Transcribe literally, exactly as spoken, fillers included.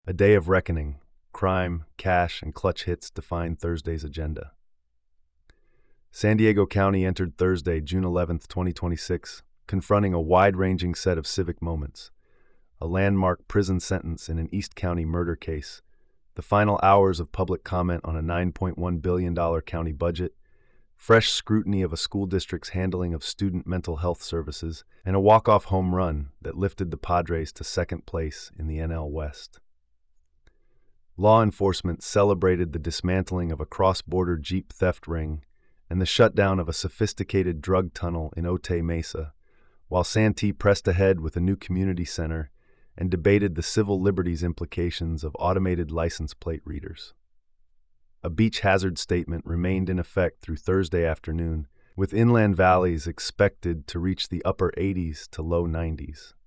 A day of reckoning. Crime, cash, and clutch hits define Thursday's agenda. San Diego County entered Thursday, June eleventh, twenty twenty-six, confronting a wide-ranging set of civic moments. A landmark prison sentence in an East County murder case, the final hours of public comment on a nine point one billion dollars county budget, fresh scrutiny of a school district's handling of student mental health services, and a walk-off home run that lifted the Padres to second place in the N L West. Law enforcement celebrated the dismantling of a cross-border Jeep theft ring and the shutdown of a sophisticated drug tunnel in Otay Mesa, while Santee pressed ahead with a new community center and debated the civil liberties implications of automated license plate readers. A beach hazard statement remained in effect through Thursday afternoon, with inland valleys expected to reach the upper eighties to low nineties.